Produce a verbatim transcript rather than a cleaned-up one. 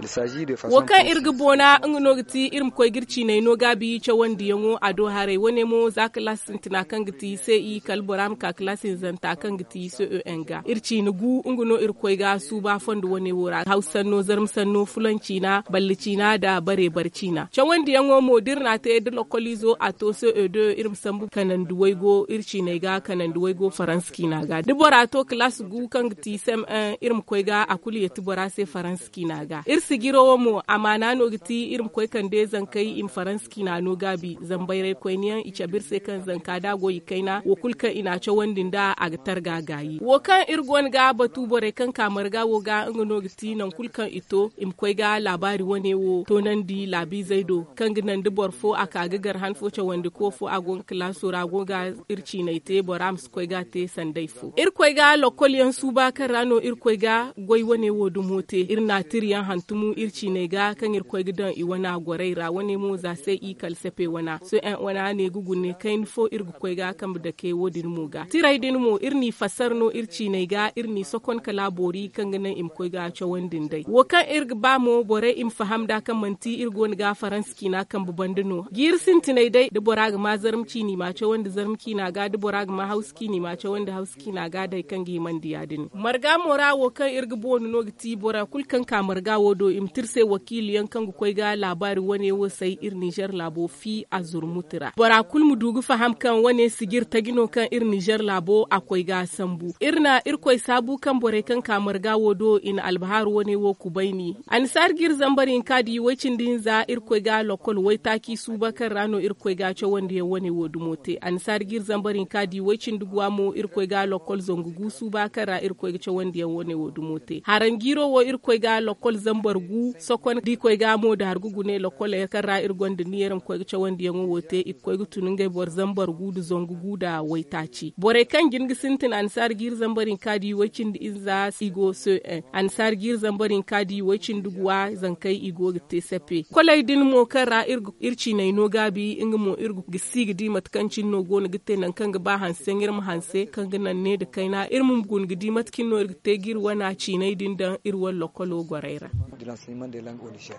wakan irga bona ngno giti irim koy girci ne no gabi ce wanda yango ado hare wane mo za klasin tina kan giti sai i kalboram ka klasin zanta kan giti so enga irci nugu ngno ir koy ga su ba fondu wane wora hausan no zarm sanno fulanci na ballici na da bare barci na ce wanda yango mo dirna te de lokalizo ato so e de irim sambu kanan duwaigo irci ne ga kanan duwaigo faranski na ga dibora to klas gu kan giti sem irim koy ga akuli yetibora sai faranski na ga irsi giro mo amana no giti irim koy kan de zan kai in faranski na no gabi zan bayre koy niyan icha birse kan zan ka dago yikaina wo kulka ina ce wandin da a tar gagayi wo kan irgon ga batu bore kan kamar ga wo ga ngono giti nan kulkan ito im koy ga labari wane wo to nan di labi zaido kan ginan dibor fo aka gagar han fo ce wandi ko fo agon klaso rago ga irci ne te borams koy ga te sandai fo ir koy ga lokoliyan su ba kan rano ir koy ga goy wane wo dumote irna tiriyan hantumu irci ne ga kan ir koy gidan i wana goreira wane mo za sai i kalsepe wana so en wana ne gugu ne kain fo irgu koy ga kam da ke wodin mu ga tirai din mo irni fasarno irci ne ga irni sokon kala bori kan ganan im koy ga ce wandin dai wo kan irg ba mo bore im fahamda kan manti irgon ga faranski na kan bubandino gir sintinai dai da boraga ma zarmci ni ma ce wanda zarmki na ga da boraga ma hauski ni ma ce wanda hauski na ga dai kan gi mandiya din marga mora wo kan irg bonu no giti bora kulkan ka marga wodo im tirse wakili yankan gu koy ga labari wane wo sai ir Niger labo fi azur mutira bora kulmu dugu faham kan wane sigir tagino kan ir Niger labo akoy ga sambu irna ir koy sabu kan bore kan ka marga wodo in albahar wane wo kubaini an sargir zambarin kadi wacin din za ir koy ga lokol wai taki su bakar rano ir koy ga ce wanda ya wane wodu mote an sargir zambarin kadi wacin dugwa mo ir koy ga lokol zongugu su bakar ra ir koy ga ce wanda ya wane wodu mote harangiro wo ir koy ga lokol zambargu sokon di koy ga mo da hargugu ne lokol ya karra ir gonda niyeram koy ga ce wanda ya wote ik koy ga tunun ga bor zambargu du zongugu da waitaci bore kan gingi sintin an sargir zambarin kadi wacin din za sigo so an sargir zambarin kadi wacin dugwa zankai igo te sepe kolai din mo kara irci nay no gabi inga mo irgu gisigi di matkancin no gona gitte nan kan ga ba hansen irm hanse kan ga nan ne da kaina irmum gun gidi matkin no irte gir wana ci nay din dan irwal lokolo goreira